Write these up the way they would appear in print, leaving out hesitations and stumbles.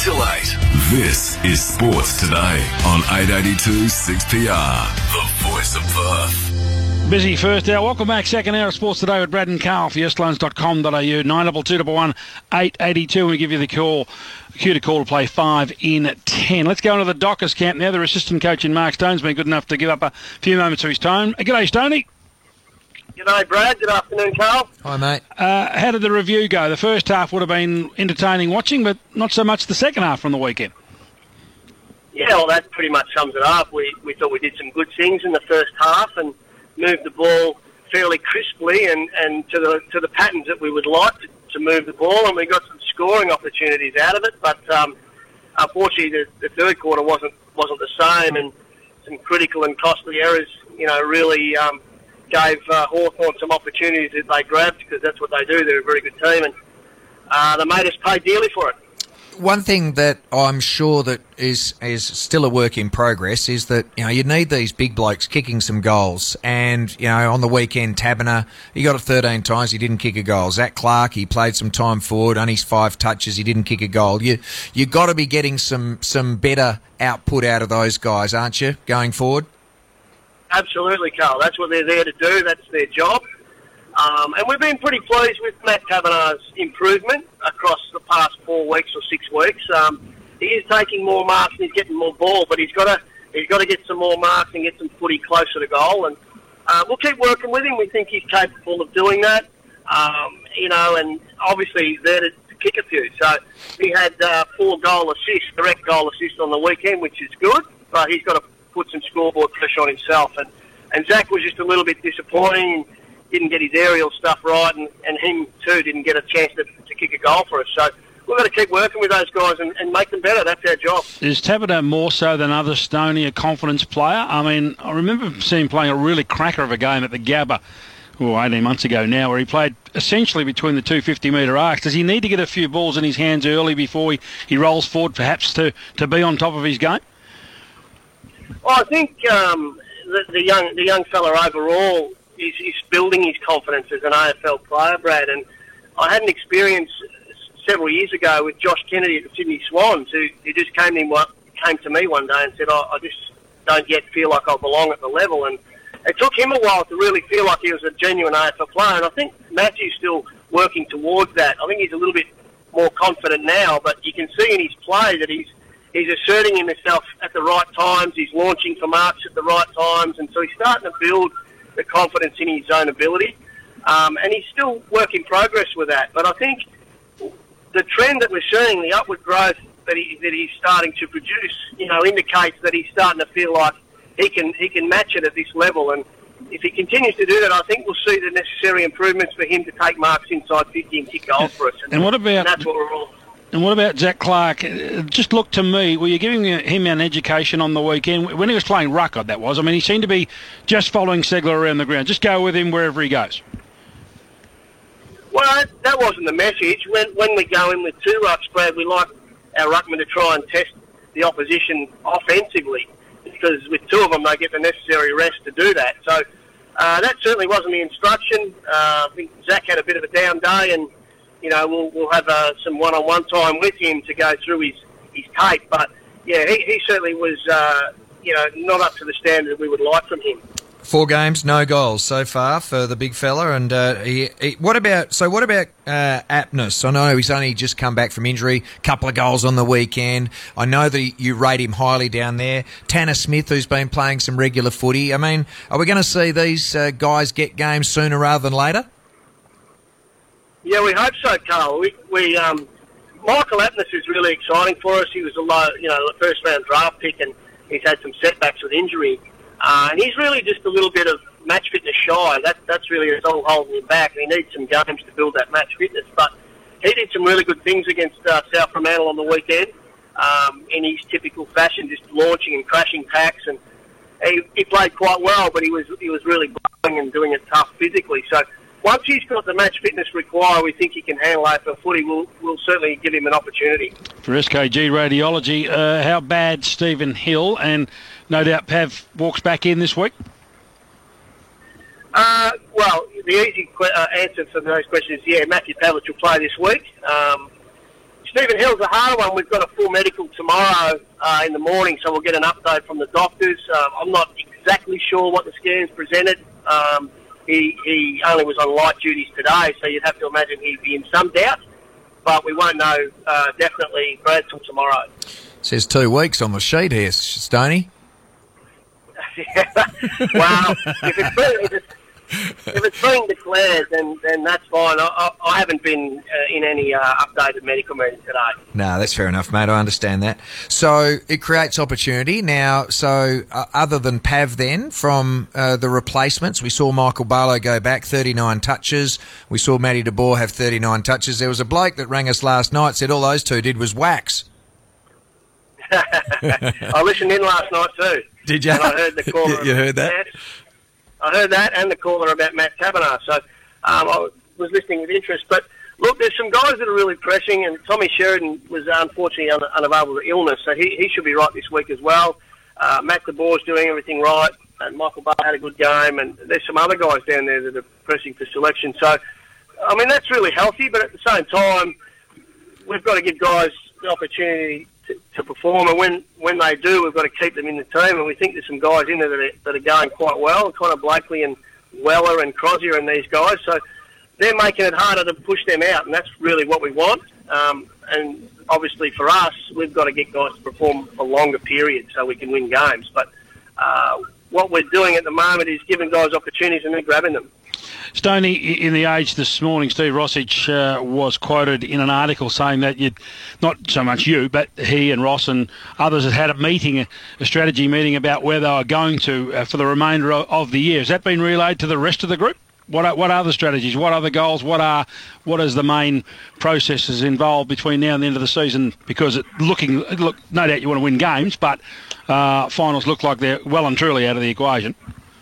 till 8. This is Sports Today on 882 6PR, the voice of Perth. Busy first hour. Welcome back. Second hour of Sports Today with Brad and Carl for yesloans.com.au. 92211 882. We give you the cue to call to play 5 in 10. Let's go into the Dockers camp now. Their assistant coach in Mark Stone's been good enough to give up a few moments of his time. G'day, Stoney. G'day, Brad. Good afternoon, Carl. Hi, mate. How did the review go? The first half would have been entertaining watching, but not so much the second half from the weekend. Yeah, well, that pretty much sums it up. We thought we did some good things in the first half and moved the ball fairly crisply and to the patterns that we would like to move the ball, and we got some scoring opportunities out of it. But unfortunately, the third quarter wasn't the same, and some critical and costly errors, really gave Hawthorn some opportunities that they grabbed, because that's what they do. They're a very good team, and they made us pay dearly for it. One thing that I'm sure that is still a work in progress is that, you need these big blokes kicking some goals. And, on the weekend, Taberner, he got it 13 times, he didn't kick a goal. Zach Clark, he played some time forward, only 5 touches, he didn't kick a goal. You got to be getting some better output out of those guys, aren't you, going forward? Absolutely, Carl. That's what they're there to do. That's their job. And we've been pretty pleased with Matt Taberner's improvement across the past 4 weeks or 6 weeks. He is taking more marks and he's getting more ball, but he's got to get some more marks and get some footy closer to goal. And we'll keep working with him. We think he's capable of doing that. And obviously he's there to kick a few. So he had 4 direct goal assists on the weekend, which is good, but he's got to put some scoreboard pressure on himself. And Zach was just a little bit disappointing. Didn't get his aerial stuff right, and him too didn't get a chance to kick a goal for us. So we've got to keep working with those guys and make them better. That's our job. Is Taberner more so than others, Stoney, a confidence player? I mean, I remember seeing him playing a really cracker of a game at the Gabba 18 months ago now, where he played essentially between the 250-metre arcs. Does he need to get a few balls in his hands early before he rolls forward, perhaps, to be on top of his game? Well, I think the young fella overall is building his confidence as an AFL player, Brad. And I had an experience several years ago with Josh Kennedy at the Sydney Swans, who just came to me one day and said, I just don't yet feel like I belong at the level. And it took him a while to really feel like he was a genuine AFL player. And I think Matthew's still working towards that. I think he's a little bit more confident now, but you can see in his play that he's asserting himself at the right times. He's launching for marks at the right times. And so he's starting to build the confidence in his own ability. And he's still work in progress with that. But I think the trend that we're seeing, the upward growth that he's starting to produce, indicates that he's starting to feel like he can match it at this level. And if he continues to do that, I think we'll see the necessary improvements for him to take marks inside 50 and kick goals for us. And that's what we're all... And what about Zach Clark? Just look to me, were you giving him an education on the weekend? When he was playing ruck, that was. I mean, he seemed to be just following Segler around the ground. Just go with him wherever he goes. Well, that wasn't the message. When we go in with 2 rucks, Brad, we like our ruckmen to try and test the opposition offensively, because with 2 of them, they get the necessary rest to do that. So that certainly wasn't the instruction. I think Zach had a bit of a down day, and we'll have some one-on-one time with him to go through his tape. But, yeah, he certainly was, not up to the standard that we would like from him. 4 games, no goals so far for the big fella. And what about Aptness? I know he's only just come back from injury, couple of goals on the weekend. I know that you rate him highly down there. Tanner Smith, who's been playing some regular footy. I mean, are we going to see these guys get games sooner rather than later? Yeah, we hope so, Carl. Michael Aptness is really exciting for us. He was a first-round draft pick, and he's had some setbacks with injury. And he's really just a little bit of match fitness shy. That's really what's all holding him back. He needs some games to build that match fitness. But he did some really good things against South Fremantle on the weekend in his typical fashion, just launching and crashing packs. And he played quite well, but he was really blowing and doing it tough physically. So once he's got the match fitness required, we think he can handle AFL footy. We'll certainly give him an opportunity. For SKG Radiology, how bad Stephen Hill, and no doubt Pav walks back in this week? Well, the easy answer for those questions is, yeah, Matthew Pavlich will play this week. Stephen Hill's a harder one. We've got a full medical tomorrow in the morning, so we'll get an update from the doctors. I'm not exactly sure what the scans presented. He only was on light duties today, so you'd have to imagine he'd be in some doubt. But we won't know definitely, Brad, till tomorrow. Says 2 weeks on the sheet here, Stoney. Well, if it's being declared, then that's fine. I haven't been in any updated medical meeting today. No, that's fair enough, mate. I understand that. So it creates opportunity. Now, other than Pav then, from the replacements, we saw Michael Barlow go back, 39 touches. We saw Matty de Boer have 39 touches. There was a bloke that rang us last night, said all those two did was wax. I listened in last night too. Did you? And I heard the caller. You heard that? I heard that and the caller about Matt Taberner. So I was listening with interest. But look, there's some guys that are really pressing, and Tommy Sheridan was unfortunately unavailable to illness, so he should be right this week as well. Matt de Boer's doing everything right, and Michael Barr had a good game, and there's some other guys down there that are pressing for selection. So, I mean, that's really healthy, but at the same time, we've got to give guys the opportunity to perform, and when they do, we've got to keep them in the team. And we think there's some guys in there that are going quite well, Connor Blakely and Weller and Crozier and these guys. So they're making it harder to push them out, and that's really what we want. And obviously for us, we've got to get guys to perform for longer periods so we can win games. But what we're doing at the moment is giving guys opportunities and then grabbing them. Stoney, in The Age this morning, Steve Rossich was quoted in an article saying that not so much you, but he and Ross and others had a meeting, a strategy meeting about where they were going to for the remainder of the year. Has that been relayed to the rest of the group? What are the strategies? What are the goals? What is the main processes involved between now and the end of the season? Because no doubt you want to win games, but finals look like they're well and truly out of the equation.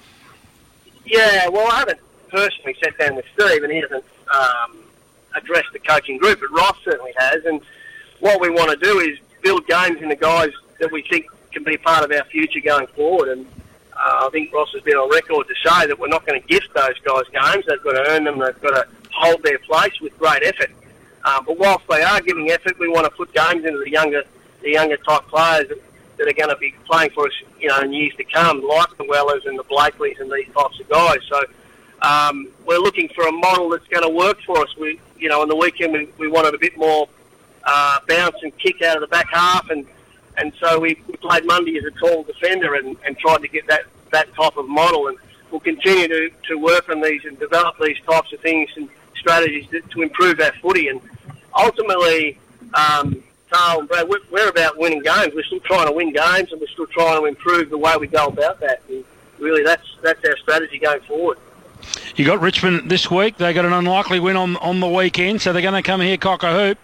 Yeah, well, I haven't personally sat down with Steve, and he hasn't addressed the coaching group, but Ross certainly has. And what we want to do is build games in the guys that we think can be part of our future going forward. And I think Ross has been on record to say that we're not going to gift those guys games. They've got to earn them. They've got to hold their place with great effort. But whilst they are giving effort, we want to put games into the younger type players that are going to be playing for us, in years to come, like the Wellers and the Blakeleys and these types of guys. So we're looking for a model that's going to work for us. On the weekend we wanted a bit more bounce and kick out of the back half, and so we played Mundy as a tall defender and tried to get that type of model. And we'll continue to work on these and develop these types of things and strategies to improve our footy. And ultimately, Carl and Brad, we're about winning games. We're still trying to win games, and we're still trying to improve the way we go about that. And really, that's our strategy going forward. You got Richmond this week. They got an unlikely win on the weekend, so they're going to come here cock a hoop.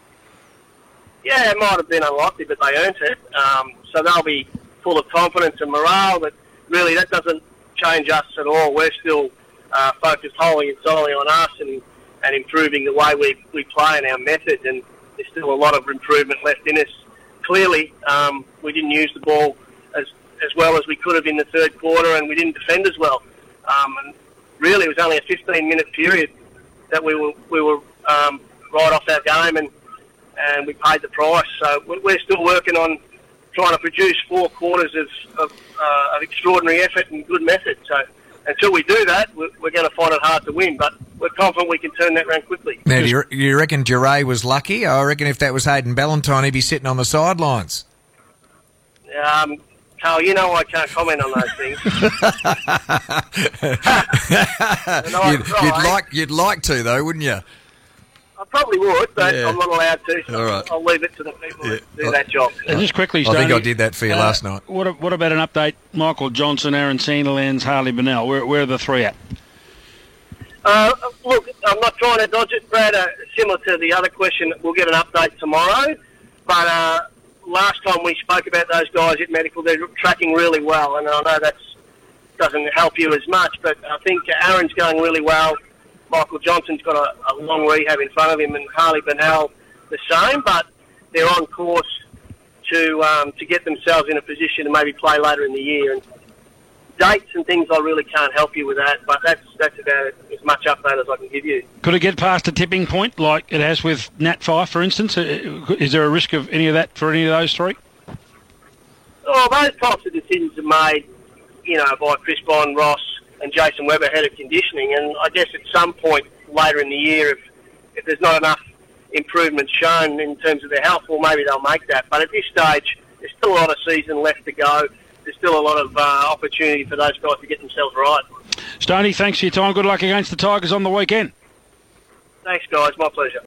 Yeah, it might have been unlikely, but they earned it. So they'll be full of confidence and morale, but really that doesn't change us at all. We're still focused wholly and solely on us and improving the way we play and our method, and there's still a lot of improvement left in us. Clearly, we didn't use the ball as well as we could have in the third quarter, and we didn't defend as well. And really, it was only a 15-minute period that we were right off our game, and we paid the price. So we're still working on trying to produce 4 quarters of extraordinary effort and good method. So until we do that, we're going to find it hard to win. But we're confident we can turn that around quickly. Now, do you reckon Duray was lucky? I reckon if that was Hayden Ballantyne, he'd be sitting on the sidelines. Carl, I can't comment on those things. You'd like to, though, wouldn't you? I probably would, but yeah. I'm not allowed to, so all right. I'll leave it to the people that do that job. And just quickly, I Stoney, think I did that for you last night. What about an update? Michael Johnson, Aaron Sandilands, Harley Bennell. Where are the 3 at? Look, I'm not trying to dodge it, Brad. Similar to the other question, we'll get an update tomorrow. But last time we spoke about those guys at medical, they're tracking really well, and I know that doesn't help you as much, but I think Aaron's going really well. Michael Johnson's got a long rehab in front of him, and Harley Bennell the same, but they're on course to get themselves in a position to maybe play later in the year. And dates and things, I really can't help you with that, but that's about as much update as I can give you. Could it get past a tipping point like it has with Nat Fyfe, for instance? Is there a risk of any of that for any of those three? Oh, those types of decisions are made, by Chris Bond, Ross and Jason Webber, head of conditioning, and I guess at some point later in the year, if there's not enough improvement shown in terms of their health, well, maybe they'll make that. But at this stage, there's still a lot of season left to go. There's still a lot of opportunity for those guys to get themselves right. Stoney, thanks for your time. Good luck against the Tigers on the weekend. Thanks, guys. My pleasure.